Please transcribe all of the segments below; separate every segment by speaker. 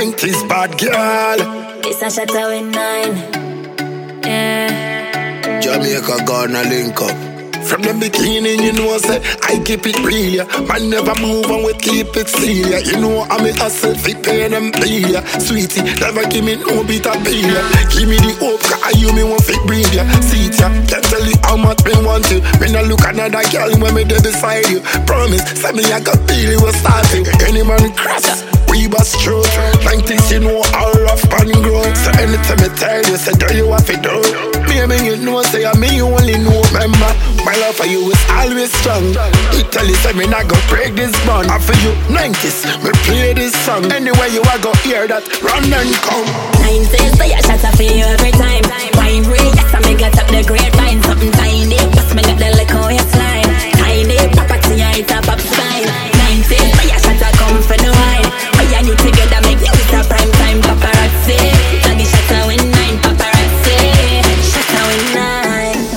Speaker 1: 90s bad girl.
Speaker 2: It's a shot with 9. Yeah.
Speaker 1: Jamaica gonna link up. From the beginning, you know, say I keep it real, yeah. Man never move and we keep it still, yeah. You know I'm a hustle, fi pay them bill, yeah. Sweetie, never give me no bit of bill, yeah. Give me the hope, cause you me want fi breathe, yeah. See it, yeah. Can't tell you how much me want you. When I look another girl when me there beside you. Promise, say me I got feel it was starting. Any man cross, we bust through. 90s, you know all rough and grow. So anytime I tell you, say do you have to do. Me you know, say me you only know. Remember, my love for you is always strong. You tell you, say me not go break this bond. I for you, 90s, me play this song. Anywhere you are go hear that, run and come.
Speaker 2: 90s, say I shot for you every time. Wine break, yes, I me got up the grapevine. Something tiny, plus me got the liquor slime. Tiny, property, I hit up spine. 90s, say I shot come for the wine. We are new together, make you with a prime time paparazzi. Taggy shot with 9 paparazzi. Shot with 9.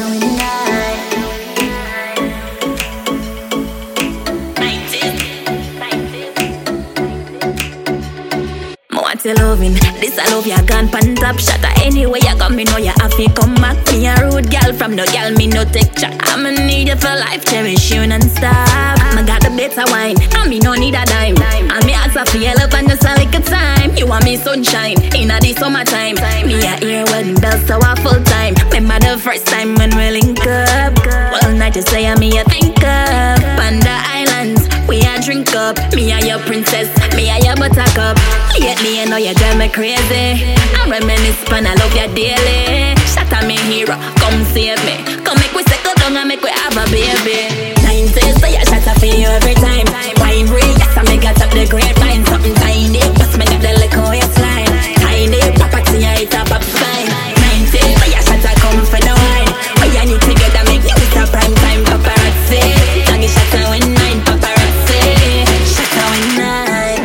Speaker 2: You loving this, I love you gone pan top shot. Anyway you got me know you have to come back. Me a rude girl from no girl, me no take chat. I'ma need you for life, cherish you non-stop. I got the better wine, and me no need a dime. And me ask for your love and just a little time. You want me sunshine, in the summertime. Me a hear wedding bells so a full time. Remember the first time when we link up. All night you say me a think up. Panda Islands, we a drink up. Me a your princess, me a your buttercup. Lately you know you drive me crazy. I reminisce and I love you daily. Shut up me hero, come save me. Come make we settle down and make we have a baby. 90s, so you shut up for you every time. Wine break, yes I me got up the grapevine. Something tiny, plus me got the liquor slime. Tiny, property I hit up spine. 90s, so you shut up come for the wine. We are new together, make you with a prime time paparazzi. Taggy shut up with 9 paparazzi. Shut up with 9.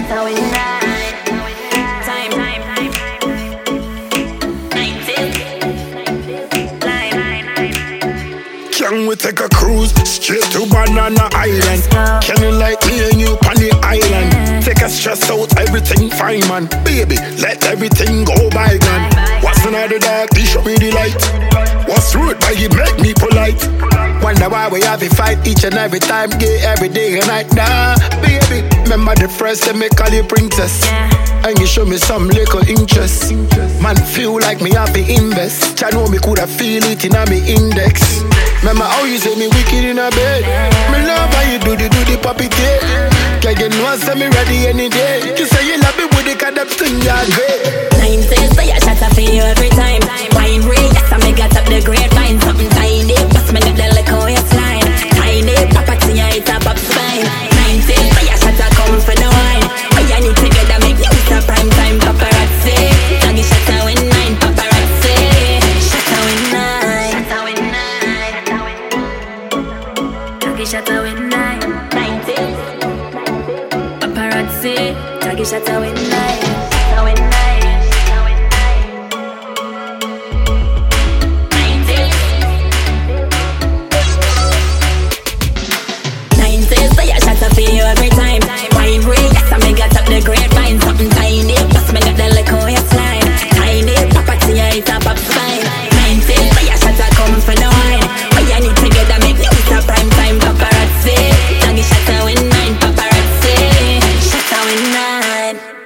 Speaker 1: Can we take a cruise straight to Banana Island? Can you like me and you on the island? Take a stress out, everything fine, man. Baby, let everything go by, man. What's another dark? They show me the light. What's rude, but you make me polite. Wonder why we have a fight each and every time, gay every day and night. Nah, baby, remember the first time me call you princess. And you show me some little interest. Man, feel like me have to invest. I know me coulda feel it in a me index. Remember how you say me wicked in a bed. Me love how you do the puppy tape. Can you know say me ready any day. You say you love me with the kind of thing you're great.
Speaker 2: 90s, so you shut up for you every time. Wine break, yes I me got up the grapevine. Something tiny, plus me got the liquor slime. Tiny, property I hit up spine. 90s, so you shut up come for the wine. We are new together, make you with a prime time paparazzi. Taggy shut up with 9 paparazzi. Shut up with 9. Shut up with 9. 90s paparazzi. Taggy shut up with 9. For you every time. Wine break, yes I me got up the grapevine. Something tiny, plus me got the liquor slime. Tiny, property I hit up spine. 90s, so you shut up come for the wine. We are new together, make you with a prime time paparazzi. Taggy shut up with 9 paparazzi. Shut up with 9.